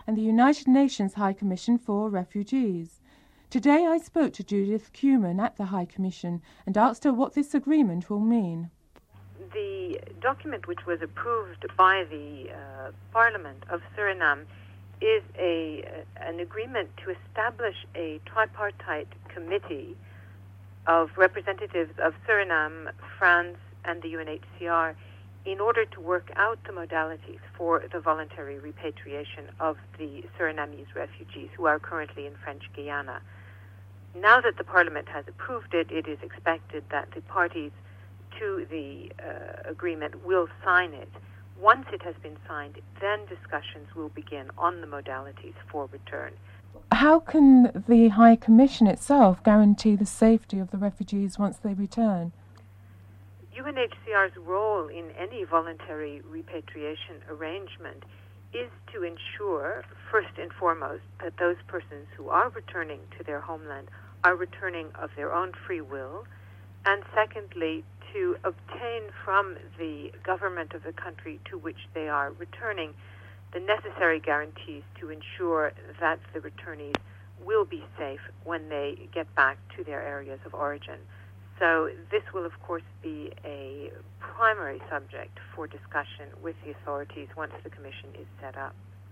and the United Nations High Commission for Refugees. Today I spoke to Judith Cuman at the High Commission and asked her what this agreement will mean. The document which was approved by the Parliament of Suriname is an agreement to establish a tripartite committee of representatives of Suriname, France, and the UNHCR in order to work out the modalities for the voluntary repatriation of the Surinamese refugees who are currently in French Guiana. Now that the Parliament has approved it, it is expected that the parties to the agreement will sign it. Once it has been signed, then discussions will begin on the modalities for return. How can the High Commission itself guarantee the safety of the refugees once they return? UNHCR's role in any voluntary repatriation arrangement is to ensure, first and foremost, that those persons who are returning to their homeland are returning of their own free will, and secondly, to obtain from the government of the country to which they are returning the necessary guarantees to ensure that the returnees will be safe when they get back to their areas of origin. So this will, of course, be a primary subject for discussion with the authorities once the commission is set up.